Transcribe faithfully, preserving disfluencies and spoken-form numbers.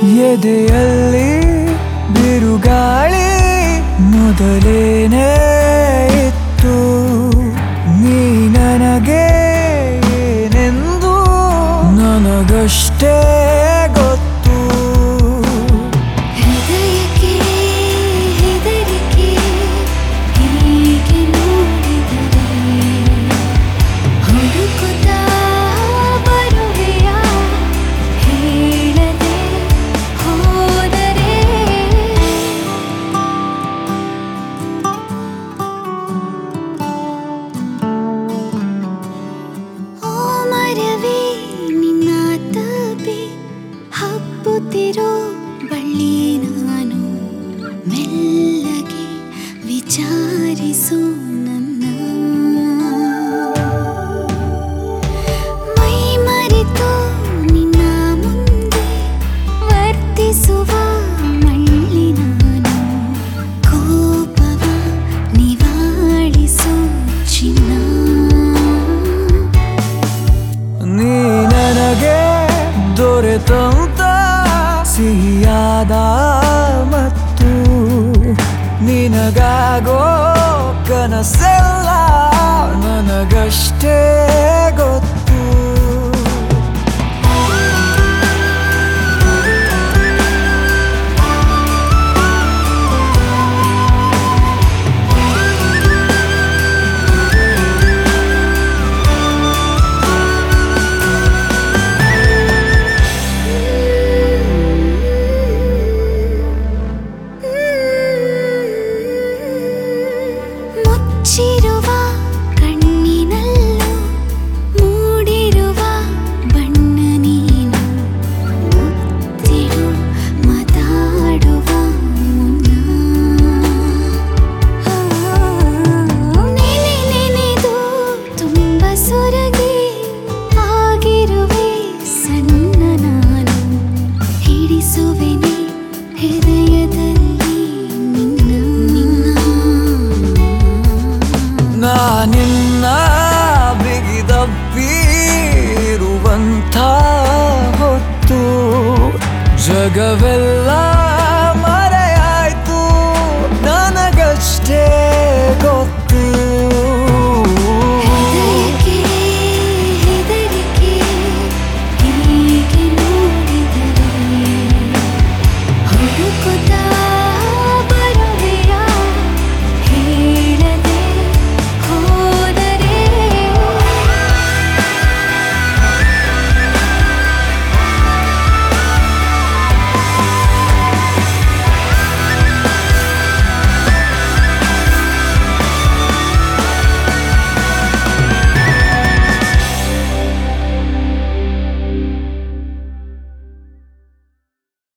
ಎದೆಯಲ್ಲಿ ಬಿರುಗಾಳಿ ಮೊದಲೇನೇ ಇತ್ತು. ನೀ ನನಗೆ ಏನೆಂದು ನನಗಷ್ಟೇ ಗೊತ್ತು. ಹೃದಯಕ್ಕೆ ಹೆದರಿಕೆ ಹೀಗೆ ನೋಡಿದರೆ ಹುಡುಕುತ್ತಾ ಬರುವೆಯ ಹೇಳದೆ ಹೋದರೆ. ಓ ಮರವೇ ನಿನ್ನ ತಪಿ ಹಬ್ಬುತ್ತಿರೋ ಬಳ್ಳಿ ನಾನು ಮೆಲ್ಲಗೆ ವಿಚಾರಿಸು ನನ್ನ. ಮೈ ಮರೆತು ನಿನ್ನ ಮುಂದೆ ವರ್ತಿಸುವ ಮಳ್ಳಿ ನಾನು ಕೋಪವ ನಿವಾಳಿಸು ಚಿನ್ನ. ನೀ ನನಗೆ ದೊರೆತಂತ ಸಿಹಿಯಾದ ಮತ್ತು ನಿನಗಾಗೋ ಕನಸೆಲ್ಲ ನನಗಷ್ಟೇ ಗೊತ್ತು. ಮುಚ್ಚಿರುವ ಕಣ್ಣಿನಲ್ಲೂ ಮೂಡಿರುವ ಬಣ್ಣ ನೀನು ಮುತ್ತಿಡು ಮಾತಾಡುವ ಮುನ್ನ. ನೆನೆ ನೆನೆದು ತುಂಬ ಸೊರಗಿ ಆಗಿರುವೆ ಸಣ್ಣ ನಾನು ಹಿಡಿಸುವೆನೆ ಹೃದಯದಲ್ಲಿ ನಿನ್ನ ನಿನ್ನ. ನಾನಿನ್ನ ಬಿಗಿದಪ್ಪಿರುವಂಥ ಹೊತ್ತು ಜಗವೆಲ್ಲ